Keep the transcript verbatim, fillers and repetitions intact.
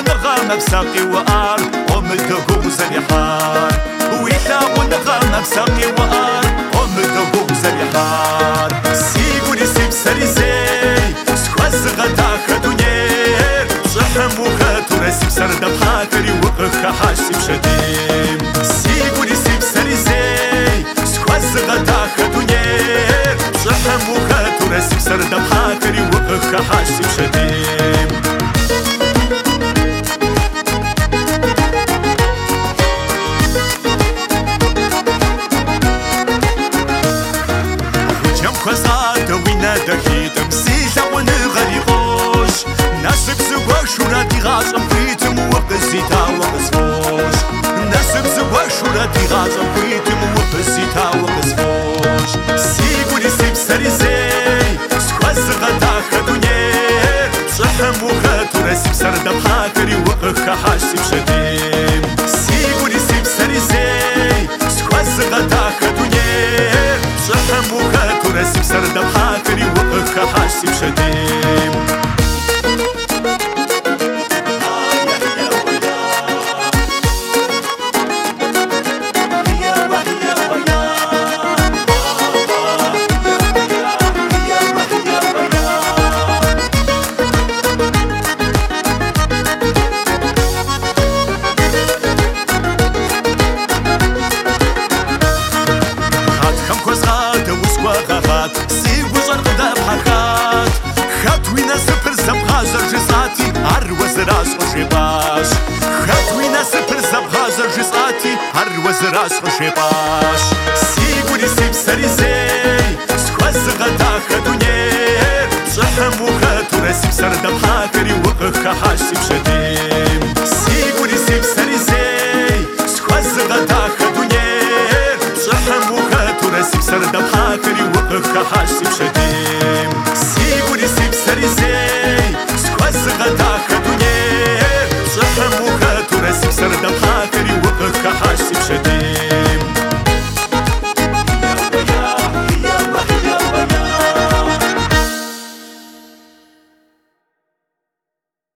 ونغام بساقي وآر ومدقو زليحار ويلا ونغام بساقي وآر ومدقو زليحار سيقولي سيب سري زي سخواز غدا خدونير صحم وخاتو رسيب سرد بحاكري وقخ حاسب شديم سيقولي سيب سري زي سخواز غدا خدونير صحم وخاتو رسيب سرد بحاكري وقخ حاسب شديم خزادة وينا دخيتم سيلا ونغري غوش ناسب زواش ورادي غازم فيتم وقزيتا وقزفوش ناسب زواش ورادي غازم فيتم وقزيتا وقزفوش سيقولي سيب سري زي سخواز غدا خدونير صحم وخاتو رسيب سرد بحاكري وقخ حاسب شديم سيقولي سيب سري زي سخواز غدا خدونير صحم وخاتو رسيب سرد بحاكري وقخ حاسب شديم راس خوشی باش سیگولی سیب سری زی سخواز غدا خدونیر صحم و خاتو رسیب سرد بحاکری وقخ حاسب شدیم سیگولی سیب سری زی سخواز غدا خدونیر صحم و خاتو رسیب سرد بحاکری وقخ حاسب شدیم سیگولی سیب سری زی سخواز غدا خدونیر صحم و خاتو رسیب سرد بحاکری